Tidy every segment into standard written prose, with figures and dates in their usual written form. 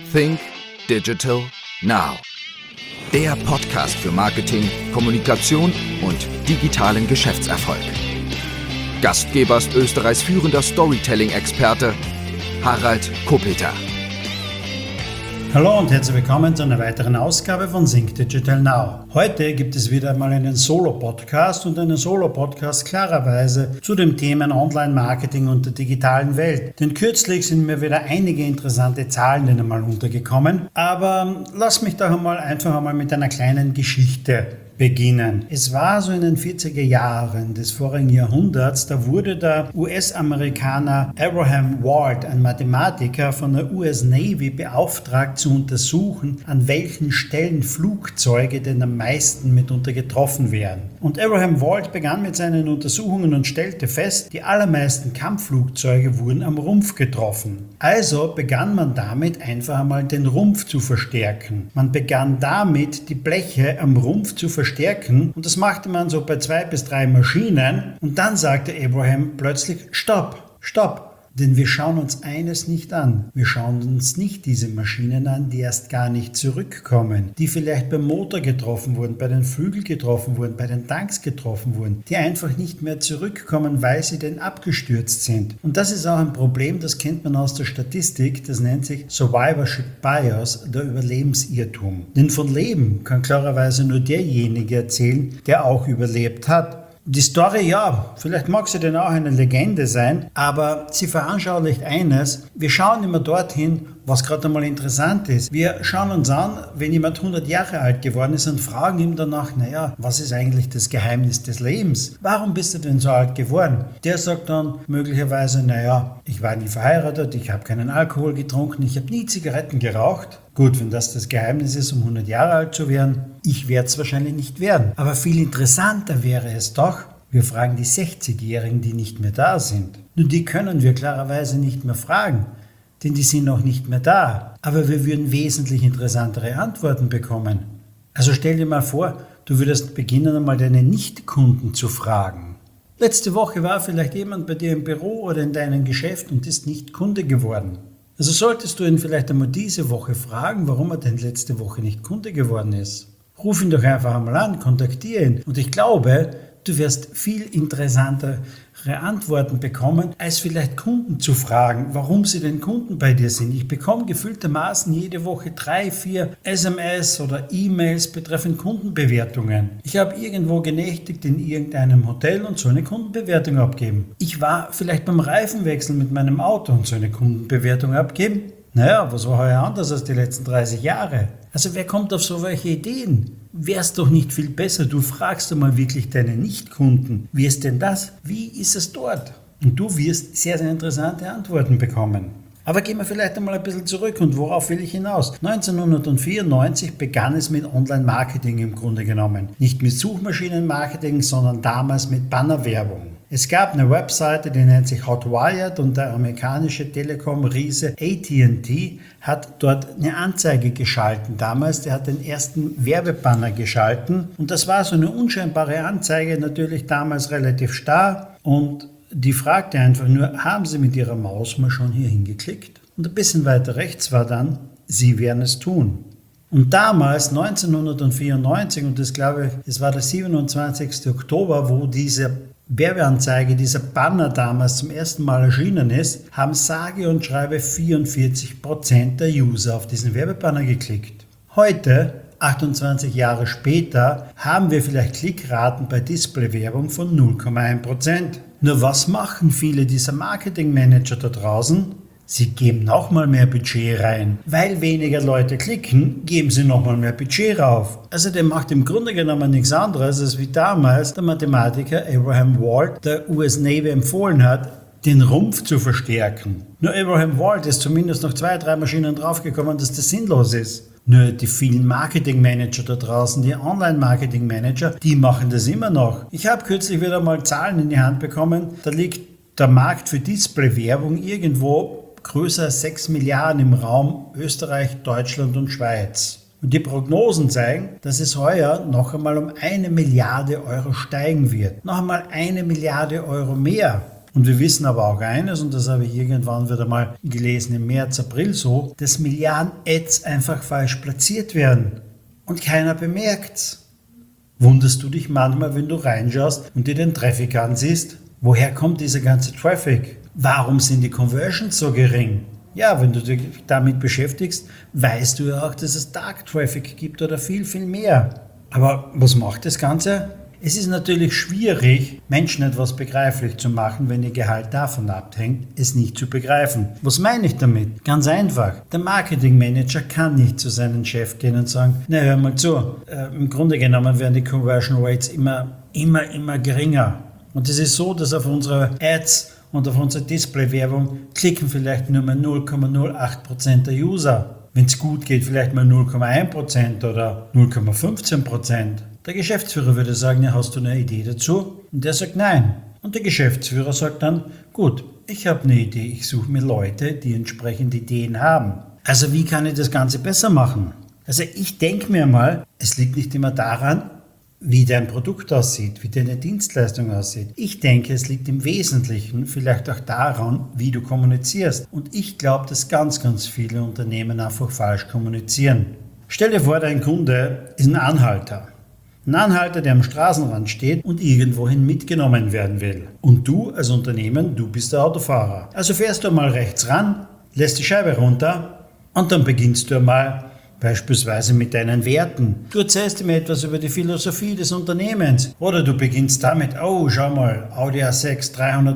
Think Digital Now. Der Podcast für Marketing, Kommunikation und digitalen Geschäftserfolg. Gastgeber ist Österreichs führender Storytelling-Experte Harald Kopeter. Hallo und herzlich willkommen zu einer weiteren Ausgabe von Think Digital Now. Heute gibt es wieder einmal einen Solo-Podcast und einen Solo-Podcast klarerweise zu den Themen Online-Marketing und der digitalen Welt. Denn kürzlich sind mir wieder einige interessante Zahlen einmal untergekommen, aber lass mich doch einfach einmal mit einer kleinen Geschichte beginnen. Es war so in den 40er Jahren des vorigen Jahrhunderts, da wurde der US-Amerikaner Abraham Wald, ein Mathematiker von der US Navy, beauftragt zu untersuchen, an welchen Stellen Flugzeuge denn am meisten mitunter getroffen werden. Und Abraham Wald begann mit seinen Untersuchungen und stellte fest, die allermeisten Kampfflugzeuge wurden am Rumpf getroffen. Also begann man damit einfach einmal den Rumpf zu verstärken. Man begann damit, die Bleche am Rumpf zu verstärken und das machte man so bei 2 bis 3 Maschinen und dann sagte Abraham plötzlich Stopp, denn wir schauen uns eines nicht an. Wir schauen uns nicht diese Maschinen an, die erst gar nicht zurückkommen, die vielleicht beim Motor getroffen wurden, bei den Flügeln getroffen wurden, bei den Tanks getroffen wurden, die einfach nicht mehr zurückkommen, weil sie denn abgestürzt sind. Und das ist auch ein Problem, das kennt man aus der Statistik, das nennt sich Survivorship Bias, der Überlebensirrtum. Denn von Leben kann klarerweise nur derjenige erzählen, der auch überlebt hat. Die Story, ja, vielleicht mag sie denn auch eine Legende sein, aber sie veranschaulicht eines: Wir schauen immer dorthin, was gerade einmal interessant ist. Wir schauen uns an, wenn jemand 100 Jahre alt geworden ist und fragen ihm danach, was ist eigentlich das Geheimnis des Lebens? Warum bist du denn so alt geworden? Der sagt dann möglicherweise, ich war nie verheiratet, ich habe keinen Alkohol getrunken, ich habe nie Zigaretten geraucht. Gut, wenn das Geheimnis ist, um 100 Jahre alt zu werden, ich werde es wahrscheinlich nicht werden. Aber viel interessanter wäre es doch, wir fragen die 60-Jährigen, die nicht mehr da sind. Nur die können wir klarerweise nicht mehr fragen, denn die sind noch nicht mehr da. Aber wir würden wesentlich interessantere Antworten bekommen. Also stell dir mal vor, du würdest beginnen, einmal deine Nicht-Kunden zu fragen. Letzte Woche war vielleicht jemand bei dir im Büro oder in deinem Geschäft und ist nicht Kunde geworden. Also solltest du ihn vielleicht einmal diese Woche fragen, warum er denn letzte Woche nicht Kunde geworden ist. Ruf ihn doch einfach einmal an, kontaktiere ihn. Und ich glaube, du wirst viel interessantere Antworten bekommen, als vielleicht Kunden zu fragen, warum sie denn Kunden bei dir sind. Ich bekomme gefühltermaßen jede Woche 3, 4 SMS oder E-Mails betreffend Kundenbewertungen. Ich habe irgendwo genächtigt in irgendeinem Hotel und so eine Kundenbewertung abgeben. Ich war vielleicht beim Reifenwechsel mit meinem Auto und so eine Kundenbewertung abgeben. Was war heuer anders als die letzten 30 Jahre? Also wer kommt auf solche Ideen? Wär's doch nicht viel besser, du fragst doch mal wirklich deine Nicht-Kunden, wie ist denn das? Wie ist es dort? Und du wirst sehr, sehr interessante Antworten bekommen. Aber gehen wir vielleicht einmal ein bisschen zurück und worauf will ich hinaus? 1994 begann es mit Online-Marketing im Grunde genommen. Nicht mit Suchmaschinen-Marketing, sondern damals mit Bannerwerbung. Es gab eine Webseite, die nennt sich Hotwired und der amerikanische Telekom-Riese AT&T hat dort eine Anzeige geschalten damals. Der hat den ersten Werbebanner geschalten und das war so eine unscheinbare Anzeige, natürlich damals relativ starr und die fragte einfach nur, haben Sie mit Ihrer Maus mal schon hier hingeklickt? Und ein bisschen weiter rechts war dann, Sie werden es tun. Und damals, 1994, und das glaube ich, es war der 27. Oktober, wo diese Werbeanzeige, dieser Banner damals zum ersten Mal erschienen ist, haben sage und schreibe 44% der User auf diesen Werbebanner geklickt. Heute, 28 Jahre später, haben wir vielleicht Klickraten bei Displaywerbung von 0,1%. Nur was machen viele dieser Marketingmanager da draußen? Sie geben nochmal mehr Budget rein. Weil weniger Leute klicken, geben sie nochmal mehr Budget rauf. Also der macht im Grunde genommen nichts anderes, als wie damals der Mathematiker Abraham Wald der US Navy empfohlen hat, den Rumpf zu verstärken. Nur Abraham Wald ist zumindest noch 2, 3 Maschinen draufgekommen, dass das sinnlos ist. Nur die vielen Marketingmanager da draußen, die Online-Marketing-Manager, die machen das immer noch. Ich habe kürzlich wieder mal Zahlen in die Hand bekommen, da liegt der Markt für Display-Werbung irgendwo größer als 6 Milliarden im Raum Österreich, Deutschland und Schweiz. Und die Prognosen zeigen, dass es heuer noch einmal um 1 Milliarde Euro steigen wird. Noch einmal 1 Milliarde Euro mehr. Und wir wissen aber auch eines, und das habe ich irgendwann wieder mal gelesen, im März, April so, dass Milliarden Ads einfach falsch platziert werden und keiner bemerkt's. Wunderst du dich manchmal, wenn du reinschaust und dir den Traffic ansiehst? Woher kommt dieser ganze Traffic? Warum sind die Conversions so gering? Ja, wenn du dich damit beschäftigst, weißt du ja auch, dass es Dark Traffic gibt oder viel, viel mehr. Aber was macht das Ganze? Es ist natürlich schwierig, Menschen etwas begreiflich zu machen, wenn ihr Gehalt davon abhängt, es nicht zu begreifen. Was meine ich damit? Ganz einfach. Der Marketingmanager kann nicht zu seinem Chef gehen und sagen, na hör mal zu, im Grunde genommen werden die Conversion Rates immer geringer. Und es ist so, dass auf unsere Ads und auf unsere Display-Werbung klicken vielleicht nur mal 0,08% der User. Wenn es gut geht, vielleicht mal 0,1% oder 0,15%. Der Geschäftsführer würde sagen, ja, hast du eine Idee dazu? Und der sagt nein. Und der Geschäftsführer sagt dann, gut, ich habe eine Idee, ich suche mir Leute, die entsprechend Ideen haben. Also wie kann ich das Ganze besser machen? Also ich denke mir mal, es liegt nicht immer daran, wie dein Produkt aussieht, wie deine Dienstleistung aussieht. Ich denke, es liegt im Wesentlichen vielleicht auch daran, wie du kommunizierst. Und ich glaube, dass ganz, ganz viele Unternehmen einfach falsch kommunizieren. Stell dir vor, dein Kunde ist ein Anhalter. Ein Anhalter, der am Straßenrand steht und irgendwohin mitgenommen werden will. Und du als Unternehmen, du bist der Autofahrer. Also fährst du mal rechts ran, lässt die Scheibe runter und dann beginnst du mal beispielsweise mit deinen Werten. Du erzählst ihm etwas über die Philosophie des Unternehmens. Oder du beginnst damit, oh, schau mal, Audi A6,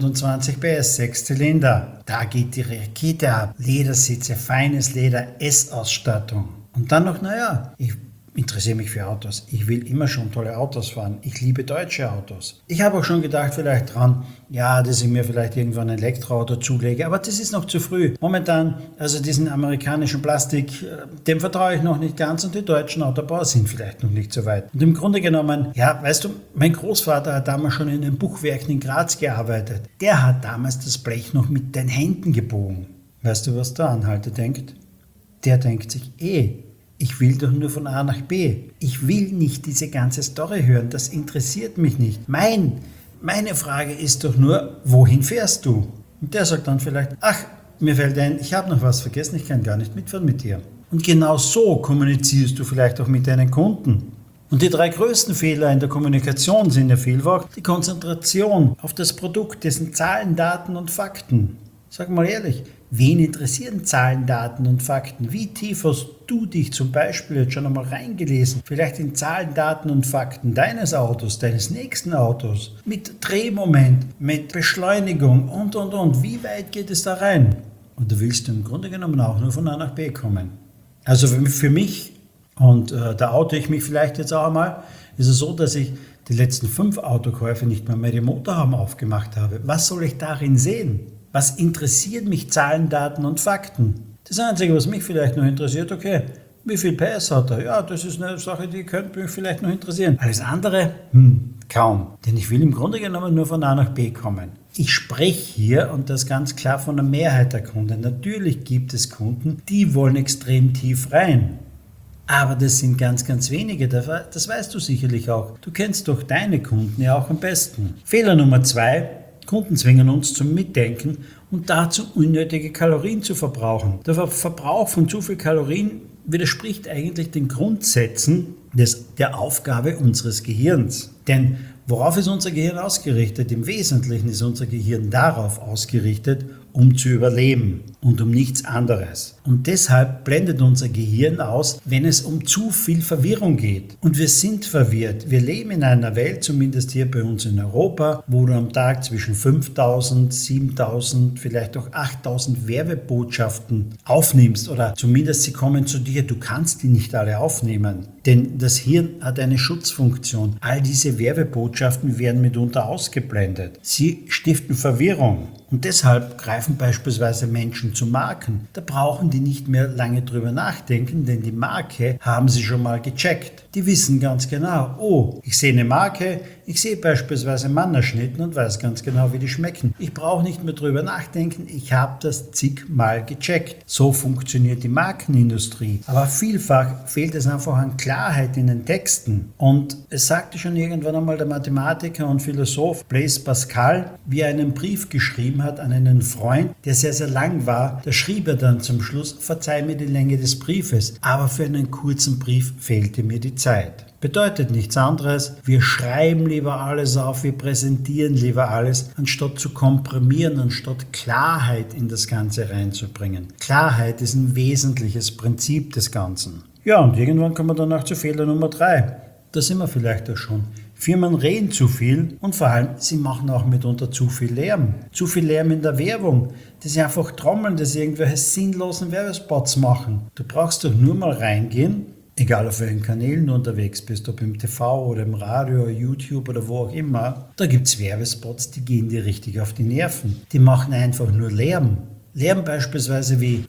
320 PS, 6 Zylinder. Da geht die Rakete ab. Ledersitze, feines Leder, S-Ausstattung. Und dann noch, naja, ich interessiere mich für Autos. Ich will immer schon tolle Autos fahren. Ich liebe deutsche Autos. Ich habe auch schon gedacht vielleicht dran, ja, dass ich mir vielleicht irgendwann ein Elektroauto zulege, aber das ist noch zu früh. Momentan, also diesen amerikanischen Plastik, dem vertraue ich noch nicht ganz und die deutschen Autobauer sind vielleicht noch nicht so weit. Und im Grunde genommen, ja, weißt du, mein Großvater hat damals schon in den Buchwerken in Graz gearbeitet. Der hat damals das Blech noch mit den Händen gebogen. Weißt du, was der Anhalter denkt? Der denkt sich, ich will doch nur von A nach B. Ich will nicht diese ganze Story hören, das interessiert mich nicht. Meine Frage ist doch nur, wohin fährst du? Und der sagt dann vielleicht, ach, mir fällt ein, ich habe noch was vergessen, ich kann gar nicht mitfahren mit dir. Und genau so kommunizierst du vielleicht auch mit deinen Kunden. Und die 3 größten Fehler in der Kommunikation sind ja vielfach die Konzentration auf das Produkt, dessen Zahlen, Daten und Fakten. Sag mal ehrlich, wen interessieren Zahlen, Daten und Fakten? Wie tief hast du dich zum Beispiel jetzt schon einmal reingelesen? Vielleicht in Zahlen, Daten und Fakten deines Autos, deines nächsten Autos, mit Drehmoment, mit Beschleunigung und. Wie weit geht es da rein? Und da willst du im Grunde genommen auch nur von A nach B kommen. Also für mich, und da oute ich mich vielleicht jetzt auch einmal, ist es so, dass ich die letzten 5 Autokäufe nicht mehr die Motorhaube aufgemacht habe. Was soll ich darin sehen? Was interessiert mich Zahlen, Daten und Fakten? Das Einzige, was mich vielleicht noch interessiert, okay, wie viel PS hat er? Ja, das ist eine Sache, die könnte mich vielleicht noch interessieren. Alles andere? Kaum. Denn ich will im Grunde genommen nur von A nach B kommen. Ich spreche hier, und das ganz klar, von der Mehrheit der Kunden. Natürlich gibt es Kunden, die wollen extrem tief rein. Aber das sind ganz, ganz wenige. Das weißt du sicherlich auch. Du kennst doch deine Kunden ja auch am besten. Fehler Nummer 2. Kunden zwingen uns zum Mitdenken und dazu unnötige Kalorien zu verbrauchen. Der Verbrauch von zu viel Kalorien widerspricht eigentlich den Grundsätzen der Aufgabe unseres Gehirns. Denn worauf ist unser Gehirn ausgerichtet? Im Wesentlichen ist unser Gehirn darauf ausgerichtet, um zu überleben und um nichts anderes. Und deshalb blendet unser Gehirn aus, wenn es um zu viel Verwirrung geht. Und wir sind verwirrt. Wir leben in einer Welt, zumindest hier bei uns in Europa, wo du am Tag zwischen 5.000, 7.000, vielleicht auch 8.000 Werbebotschaften aufnimmst oder zumindest sie kommen zu dir. Du kannst die nicht alle aufnehmen, denn das Hirn hat eine Schutzfunktion. All diese Werbebotschaften werden mitunter ausgeblendet. Sie stiften Verwirrung. Und deshalb greifen beispielsweise Menschen zu Marken. Da brauchen die nicht mehr lange drüber nachdenken, denn die Marke haben sie schon mal gecheckt. Die wissen ganz genau, oh, ich sehe eine Marke, ich sehe beispielsweise Mannerschnitten und weiß ganz genau, wie die schmecken. Ich brauche nicht mehr drüber nachdenken, ich habe das zigmal gecheckt. So funktioniert die Markenindustrie. Aber vielfach fehlt es einfach an Klarheit in den Texten. Und es sagte schon irgendwann einmal der Mathematiker und Philosoph Blaise Pascal, wie er einen Brief geschrieben hat an einen Freund, der sehr, sehr lang war. Da schrieb er dann zum Schluss: Verzeih mir die Länge des Briefes, aber für einen kurzen Brief fehlte mir die Zeit. Bedeutet nichts anderes, wir schreiben lieber alles auf, wir präsentieren lieber alles, anstatt zu komprimieren, anstatt Klarheit in das Ganze reinzubringen. Klarheit ist ein wesentliches Prinzip des Ganzen. Ja, und irgendwann kommen wir dann auch zu Fehler Nummer 3. Da sind wir vielleicht auch schon. Firmen reden zu viel und vor allem, sie machen auch mitunter zu viel Lärm. Zu viel Lärm in der Werbung. Das ist einfach trommeln, das irgendwelche sinnlosen Werbespots machen. Du brauchst doch nur mal reingehen, egal auf welchen Kanälen du unterwegs bist, ob im TV oder im Radio, YouTube oder wo auch immer. Da gibt es Werbespots, die gehen dir richtig auf die Nerven. Die machen einfach nur Lärm. Lärm beispielsweise wie,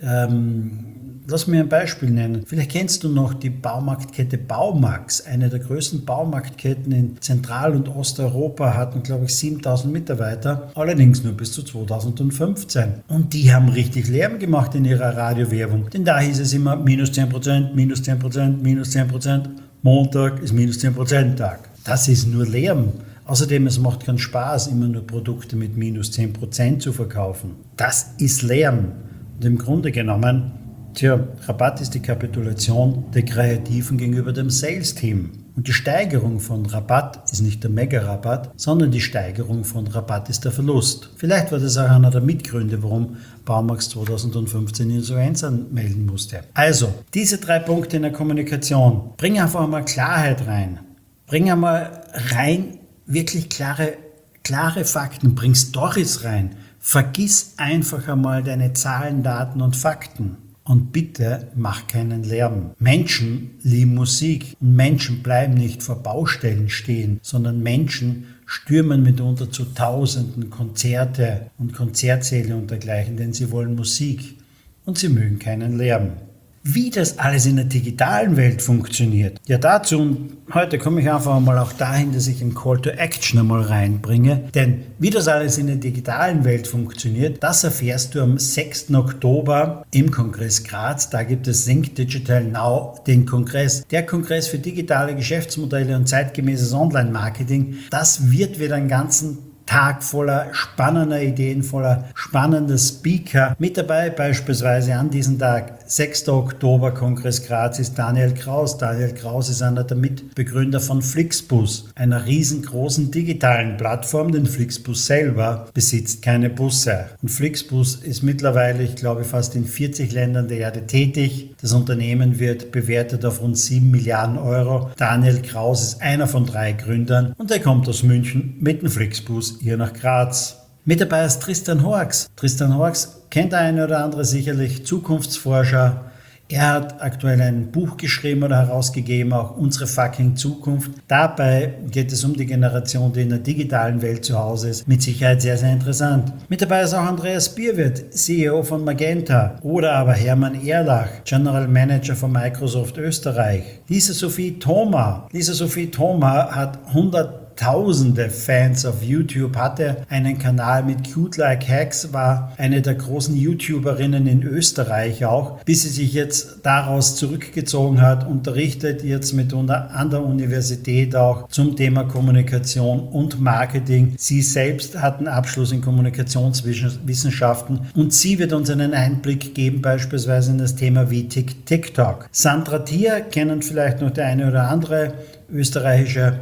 lass mir ein Beispiel nennen. Vielleicht kennst du noch die Baumarktkette Baumax. Eine der größten Baumarktketten in Zentral- und Osteuropa, hatten, glaube ich, 7000 Mitarbeiter. Allerdings nur bis zu 2015. Und die haben richtig Lärm gemacht in ihrer Radiowerbung. Denn da hieß es immer minus 10%, minus 10%, minus 10%. Montag ist minus 10% Tag. Das ist nur Lärm. Außerdem, es macht keinen Spaß, immer nur Produkte mit minus 10% zu verkaufen. Das ist Lärm. Und im Grunde genommen, Rabatt ist die Kapitulation der Kreativen gegenüber dem Sales-Team. Und die Steigerung von Rabatt ist nicht der Mega-Rabatt, sondern die Steigerung von Rabatt ist der Verlust. Vielleicht war das auch einer der Mitgründe, warum Baumax 2015 Insolvenz anmelden musste. Also, diese 3 Punkte in der Kommunikation. Bring einfach mal Klarheit rein. Bring einmal rein wirklich klare Fakten. Bring Storys rein. Vergiss einfach einmal deine Zahlen, Daten und Fakten. Und bitte mach keinen Lärm. Menschen lieben Musik und Menschen bleiben nicht vor Baustellen stehen, sondern Menschen stürmen mitunter zu Tausenden Konzerte und Konzertsäle und dergleichen, denn sie wollen Musik und sie mögen keinen Lärm. Wie das alles in der digitalen Welt funktioniert, ja dazu, und heute komme ich einfach mal auch dahin, dass ich einen Call to Action einmal reinbringe, denn wie das alles in der digitalen Welt funktioniert, das erfährst du am 6. Oktober im Kongress Graz. Da gibt es Think Digital Now, den Kongress. Der Kongress für digitale Geschäftsmodelle und zeitgemäßes Online-Marketing. Das wird wieder einen ganzen Tag voller spannender Ideen, voller spannender Speaker. Mit dabei beispielsweise an diesem Tag, 6. Oktober, Kongress Graz, ist Daniel Kraus. Daniel Kraus ist einer der Mitbegründer von Flixbus, einer riesengroßen digitalen Plattform, denn Flixbus selber besitzt keine Busse. Und Flixbus ist mittlerweile, ich glaube, fast in 40 Ländern der Erde tätig. Das Unternehmen wird bewertet auf rund 7 Milliarden Euro. Daniel Kraus ist einer von 3 Gründern und er kommt aus München mit dem Flixbus hier nach Graz. Mit dabei ist Tristan Horx. Tristan Horx kennt der eine oder andere sicherlich, Zukunftsforscher. Er hat aktuell ein Buch geschrieben oder herausgegeben, auch Unsere fucking Zukunft. Dabei geht es um die Generation, die in der digitalen Welt zu Hause ist. Mit Sicherheit sehr, sehr interessant. Mit dabei ist auch Andreas Bierwirth, CEO von Magenta. Oder aber Hermann Erlach, General Manager von Microsoft Österreich. Lisa Sophie Thoma. Lisa Sophie Thoma hat Tausende Fans auf YouTube, hatte einen Kanal mit Cute Like Hacks, war eine der großen YouTuberinnen in Österreich auch, bis sie sich jetzt daraus zurückgezogen hat, unterrichtet jetzt mitunter an der Universität auch zum Thema Kommunikation und Marketing. Sie selbst hat einen Abschluss in Kommunikationswissenschaften und sie wird uns einen Einblick geben, beispielsweise in das Thema wie TikTok. Sandra Thier kennen vielleicht noch der eine oder andere, österreichische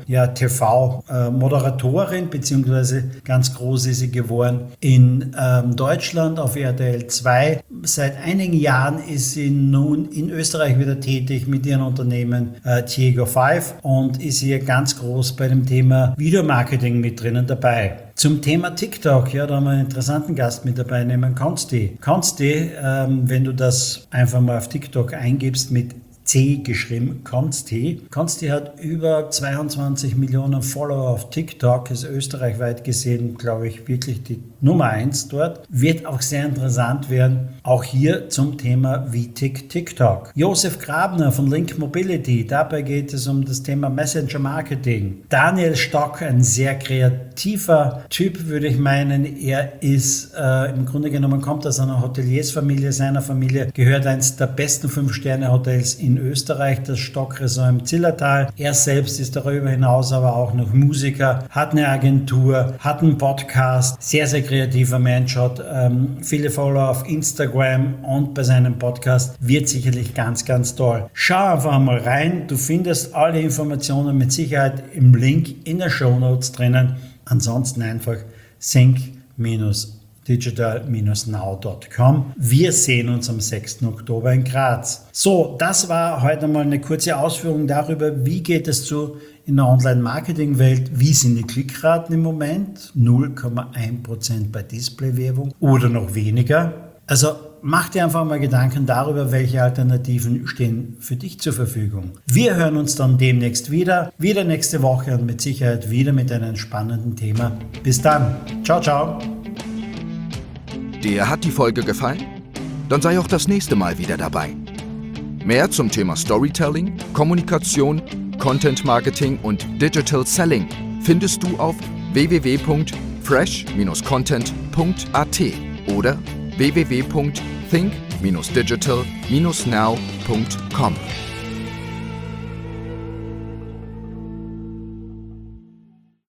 TV-Moderatorin, beziehungsweise ganz groß ist sie geworden in Deutschland auf RTL 2. Seit einigen Jahren ist sie nun in Österreich wieder tätig mit ihrem Unternehmen Diego 5 und ist hier ganz groß bei dem Thema Videomarketing mit drinnen dabei. Zum Thema TikTok, da haben wir einen interessanten Gast mit dabei, nämlich Konsti. Konsti, wenn du das einfach mal auf TikTok eingibst mit C geschrieben, Konsti. Konsti hat über 22 Millionen Follower auf TikTok, ist österreichweit gesehen, glaube ich, wirklich die Nummer 1 dort. Wird auch sehr interessant werden, auch hier zum Thema wie tickt TikTok. Josef Grabner von Link Mobility, dabei geht es um das Thema Messenger Marketing. Daniel Stock, ein sehr kreativer Typ, würde ich meinen. Er ist im Grunde genommen, kommt aus einer Hoteliersfamilie, seiner Familie gehört eines der besten 5-Sterne-Hotels in Österreich, das Stock-Resort im Zillertal. Er selbst ist darüber hinaus aber auch noch Musiker, hat eine Agentur, hat einen Podcast, sehr, sehr kreativer Mensch, hat viele Follower auf Instagram und bei seinem Podcast wird sicherlich ganz, ganz toll. Schau einfach mal rein, du findest alle Informationen mit Sicherheit im Link in der Shownotes drinnen. Ansonsten einfach think-digital-now.com. Wir sehen uns am 6. Oktober in Graz. So, das war heute mal eine kurze Ausführung darüber, wie geht es zu in der Online-Marketing-Welt, wie sind die Klickraten im Moment? 0,1% bei Display-Werbung oder noch weniger. Also mach dir einfach mal Gedanken darüber, welche Alternativen stehen für dich zur Verfügung. Wir hören uns dann demnächst wieder nächste Woche und mit Sicherheit wieder mit einem spannenden Thema. Bis dann. Ciao, ciao. Dir hat die Folge gefallen? Dann sei auch das nächste Mal wieder dabei. Mehr zum Thema Storytelling, Kommunikation, Content Marketing und Digital Selling findest du auf www.fresh-content.at oder www.think-digital-now.com.